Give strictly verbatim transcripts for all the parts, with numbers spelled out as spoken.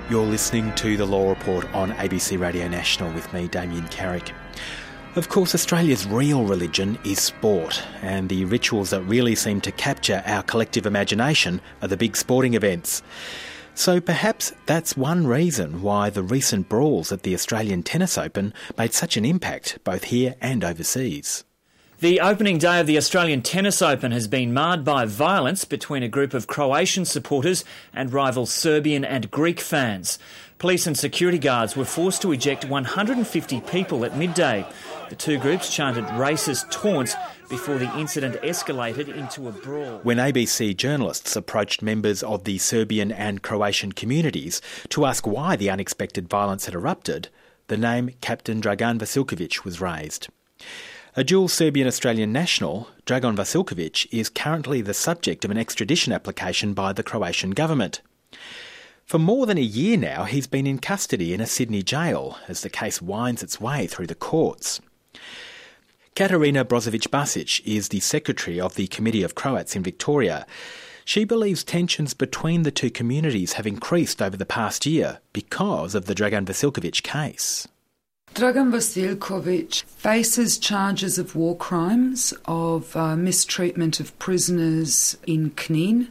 You're listening to The Law Report on A B C Radio National with me, Damien Carrick. Of course, Australia's real religion is sport, and the rituals that really seem to capture our collective imagination are the big sporting events. So perhaps that's one reason why the recent brawls at the Australian Tennis Open made such an impact, both here and overseas. The opening day of the Australian Tennis Open has been marred by violence between a group of Croatian supporters and rival Serbian and Greek fans. Police and security guards were forced to eject one hundred fifty people at midday. The two groups chanted racist taunts before the incident escalated into a brawl. When A B C journalists approached members of the Serbian and Croatian communities to ask why the unexpected violence had erupted, the name Captain Dragan Vasilkovic was raised. A dual Serbian-Australian national, Dragan Vasilkovic, is currently the subject of an extradition application by the Croatian government. For more than a year now, he's been in custody in a Sydney jail as the case winds its way through the courts. Katarina Brozovic-Basic is the secretary of the Committee of Croats in Victoria. She believes tensions between the two communities have increased over the past year because of the Dragan Vasilkovic case. Dragan Vasilkovic faces charges of war crimes, of uh, mistreatment of prisoners in Knin,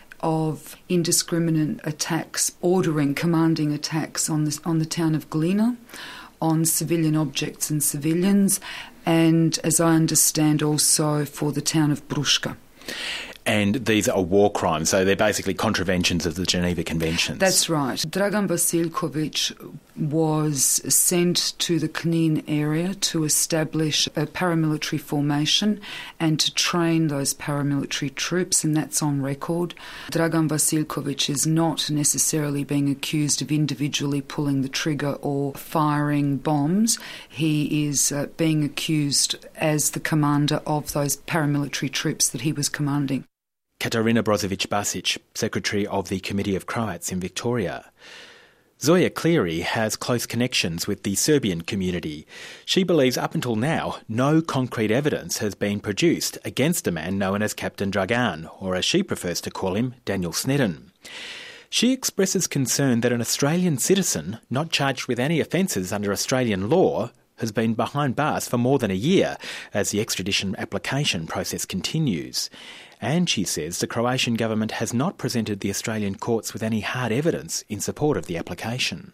of indiscriminate attacks, ordering, commanding attacks on the, on the town of Glina, on civilian objects and civilians, and, as I understand, also for the town of Bruška. And these are war crimes, so they're basically contraventions of the Geneva Conventions. That's right. Dragan Vasilkovic was sent to the Knin area to establish a paramilitary formation and to train those paramilitary troops, and that's on record. Dragan Vasilkovic is not necessarily being accused of individually pulling the trigger or firing bombs. He is uh, being accused as the commander of those paramilitary troops that he was commanding. Katarina Brozovic-Basic, Secretary of the Committee of Croats in Victoria. Zoya Cleary has close connections with the Serbian community. She believes up until now no concrete evidence has been produced against a man known as Captain Dragan, or as she prefers to call him, Daniel Snedden. She expresses concern that an Australian citizen, not charged with any offences under Australian law, has been behind bars for more than a year as the extradition application process continues. And she says the Croatian government has not presented the Australian courts with any hard evidence in support of the application.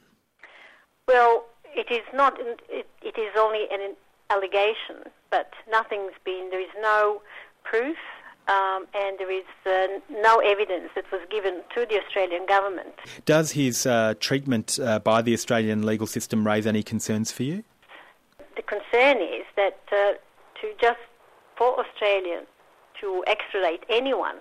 Well, it is not. It, it is only an allegation, but nothing's been. There is no proof, um, and there is uh, no evidence that was given to the Australian government. Does his uh, treatment uh, by the Australian legal system raise any concerns for you? The concern is that uh, to just for Australia to extradite anyone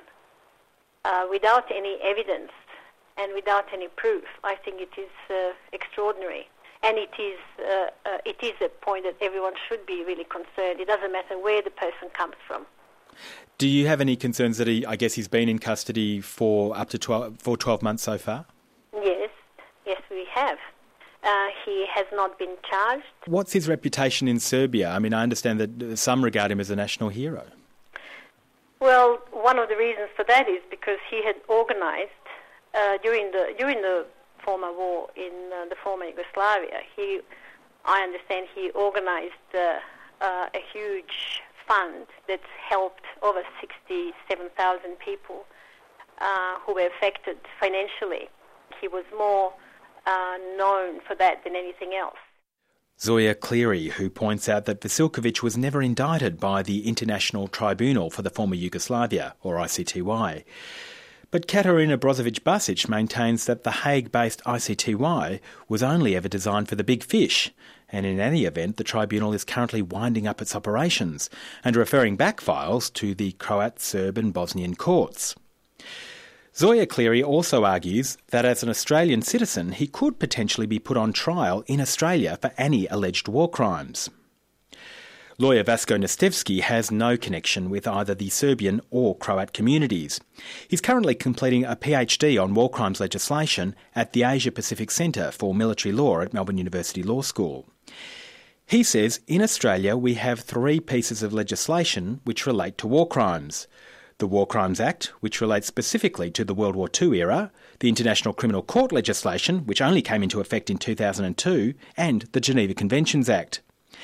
uh, without any evidence and without any proof, I think it is uh, extraordinary. And it is uh, uh, it is a point that everyone should be really concerned. It doesn't matter where the person comes from. Do you have any concerns that he, I guess he's been in custody for up to twelve, for twelve months so far? Yes, yes we have. Uh, he has not been charged. What's his reputation in Serbia? I mean, I understand that some regard him as a national hero. Well, one of the reasons for that is because he had organised uh, during the during the former war in uh, the former Yugoslavia. He, I understand, he organised uh, uh, a huge fund that's helped over sixty-seven thousand people uh, who were affected financially. He was more uh, known for that than anything else. Zoya Cleary, who points out that Vasilkovic was never indicted by the International Tribunal for the former Yugoslavia, or I C T Y. But Katarina Brozovic-Basic maintains that the Hague-based I C T Y was only ever designed for the big fish, and in any event the tribunal is currently winding up its operations and referring back files to the Croat, Serb and Bosnian courts. Zoya Cleary also argues that as an Australian citizen he could potentially be put on trial in Australia for any alleged war crimes. Lawyer Vasko Nastevski has no connection with either the Serbian or Croat communities. He's currently completing a PhD on war crimes legislation at the Asia Pacific Centre for Military Law at Melbourne University Law School. He says in Australia we have three pieces of legislation which relate to war crimes: the War Crimes Act, which relates specifically to the World War Two era, the International Criminal Court legislation, which only came into effect in two thousand two, and the Geneva Conventions Act.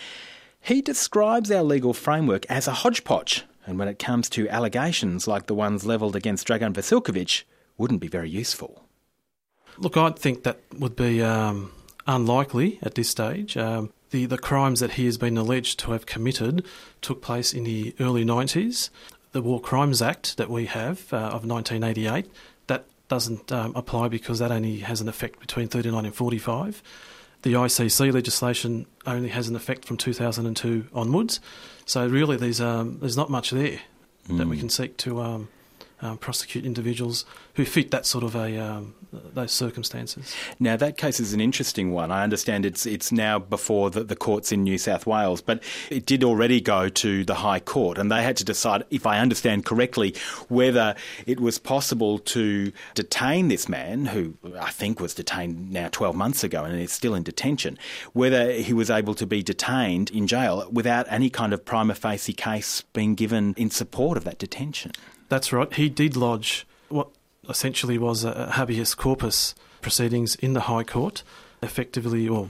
He describes our legal framework as a hodgepodge, and when it comes to allegations like the ones levelled against Dragan Vasilkovic, wouldn't be very useful. Look, I think that would be um, unlikely at this stage. Um, the, the crimes that he has been alleged to have committed took place in the early nineties. The War Crimes Act that we have uh, of nineteen eighty-eight, that doesn't um, apply because that only has an effect between thirty-nine and forty-five. The I C C legislation only has an effect from two thousand two onwards. So really there's um, there's not much there mm. that we can seek to um, um, prosecute individuals who fit that sort of a um, those circumstances. Now that case is an interesting one. I understand it's it's now before the, the courts in New South Wales, but it did already go to the High Court, and they had to decide, if I understand correctly, whether it was possible to detain this man, who I think was detained now twelve months ago and is still in detention, whether he was able to be detained in jail without any kind of prima facie case being given in support of that detention. That's right. He did lodge what essentially was a habeas corpus proceedings in the High Court, effectively, or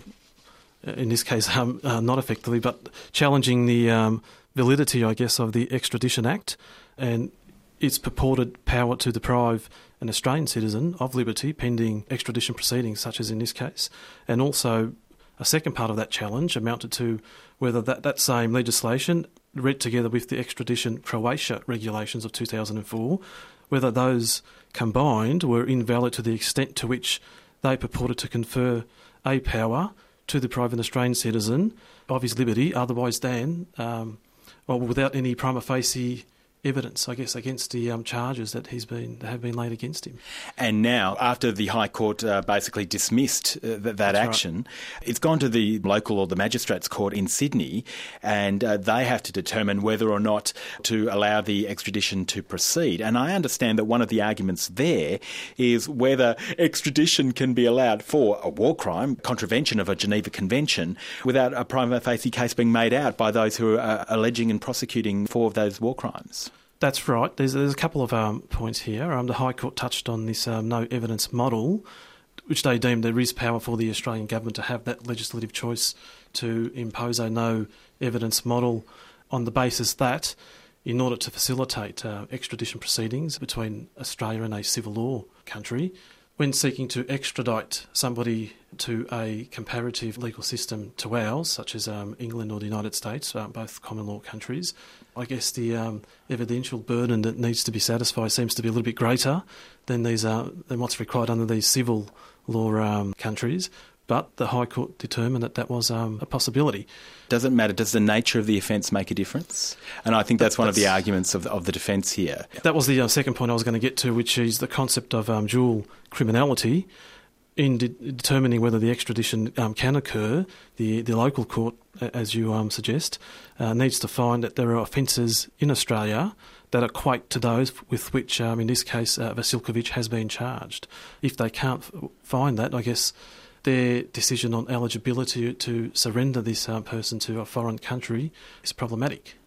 in this case, um, uh, not effectively, but challenging the um, validity, I guess, of the Extradition Act and its purported power to deprive an Australian citizen of liberty pending extradition proceedings, such as in this case. And also, a second part of that challenge amounted to whether that, that same legislation, read together with the extradition Croatia regulations of two thousand four, whether those combined were invalid to the extent to which they purported to confer a power to deprive an Australian citizen of his liberty, otherwise than, um, or without any prima facie evidence, I guess, against the um, charges that he's been that have been laid against him. And now, after the High Court uh, basically dismissed uh, th- that That's action, right. It's gone to the local or the Magistrates Court in Sydney, and uh, they have to determine whether or not to allow the extradition to proceed. And I understand that one of the arguments there is whether extradition can be allowed for a war crime, contravention of a Geneva Convention, without a prima facie case being made out by those who are uh, alleging and prosecuting for those war crimes. That's right. There's, there's a couple of um, points here. Um, the High Court touched on this um, no evidence model, which they deemed there is power for the Australian government to have that legislative choice to impose a no evidence model on the basis that, in order to facilitate uh, extradition proceedings between Australia and a civil law country, when seeking to extradite somebody to a comparative legal system to ours, such as um, England or the United States, uh, both common law countries, I guess the um, evidential burden that needs to be satisfied seems to be a little bit greater than these uh, than what's required under these civil law um, countries. But the High Court determined that that was um, a possibility. Does it matter? Does the nature of the offence make a difference? And I think that's, that's one of the arguments of, of the defence here. That was the uh, second point I was going to get to, which is the concept of um, dual criminality. In de- determining whether the extradition um, can occur, the, the local court, as you um, suggest, uh, needs to find that there are offences in Australia that equate to those with which, um, in this case, uh, Vasilkovic has been charged. If they can't f- find that, I guess their decision on eligibility to surrender this uh, person to a foreign country is problematic.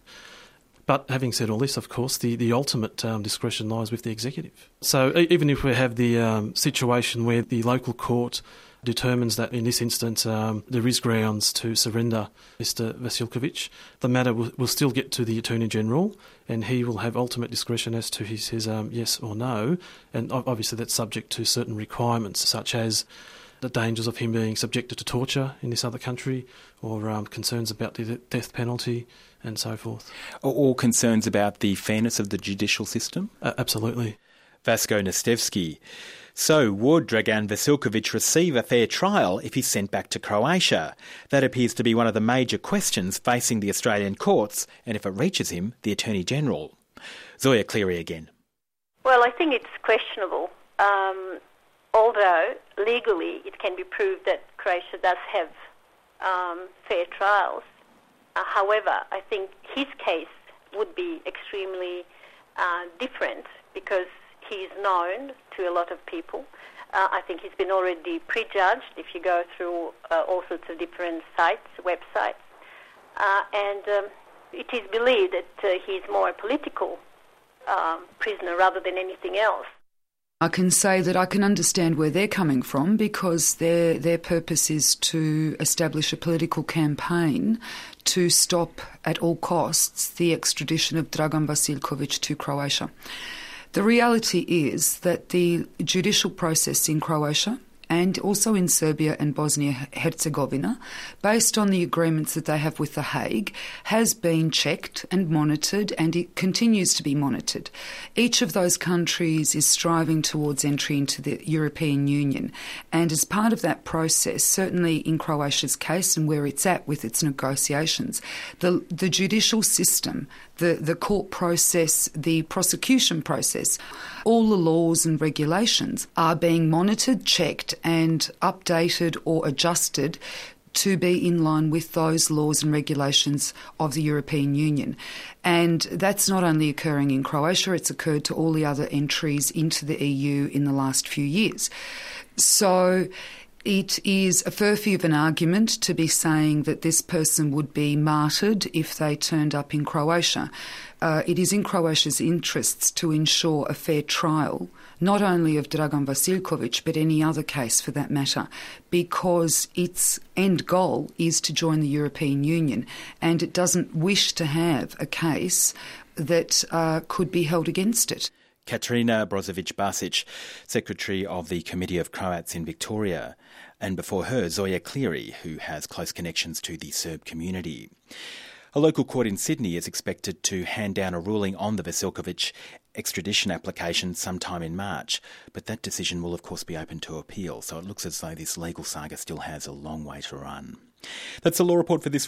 But having said all this, of course, the, the ultimate um, discretion lies with the executive. So e- even if we have the um, situation where the local court determines that in this instance um, there is grounds to surrender Mister Vasilkovic, the matter will, will still get to the Attorney-General, and he will have ultimate discretion as to his, his um, yes or no, and obviously that's subject to certain requirements, such as the dangers of him being subjected to torture in this other country, or um, concerns about the death penalty, and so forth. Or concerns about the fairness of the judicial system? Uh, absolutely. Vasco Nastevski. So, would Dragan Vasilkovic receive a fair trial if he's sent back to Croatia? That appears to be one of the major questions facing the Australian courts, and if it reaches him, the Attorney-General. Zoya Cleary again. Well, I think it's questionable. Um, although, legally, it can be proved that Croatia does have um, fair trials. Uh, however, I think his case would be extremely uh, different because he is known to a lot of people. Uh, I think he's been already prejudged if you go through uh, all sorts of different sites, websites. Uh, and um, it is believed that uh, he's more a political um, prisoner rather than anything else. I can say that I can understand where they're coming from, because their their purpose is to establish a political campaign to stop at all costs the extradition of Dragan Vasilkovic to Croatia. The reality is that the judicial process in Croatia and also in Serbia and Bosnia-Herzegovina, based on the agreements that they have with The Hague, has been checked and monitored, and it continues to be monitored. Each of those countries is striving towards entry into the European Union, and as part of that process, certainly in Croatia's case and where it's at with its negotiations, the, the judicial system, the, the court process, the prosecution process, all the laws and regulations are being monitored, checked and updated or adjusted to be in line with those laws and regulations of the European Union. And that's not only occurring in Croatia, it's occurred to all the other entries into the E U in the last few years. So it is a furphy of an argument to be saying that this person would be martyred if they turned up in Croatia. Uh, it is in Croatia's interests to ensure a fair trial, not only of Dragan Vasilkovic, but any other case for that matter, because its end goal is to join the European Union, and it doesn't wish to have a case that uh, could be held against it. Katarina Brozovic-Basic, Secretary of the Committee of Croats in Victoria, and before her, Zoya Cleary, who has close connections to the Serb community. A local court in Sydney is expected to hand down a ruling on the Vasilkovic extradition application sometime in March, but that decision will of course be open to appeal, so it looks as though this legal saga still has a long way to run. That's the Law Report for this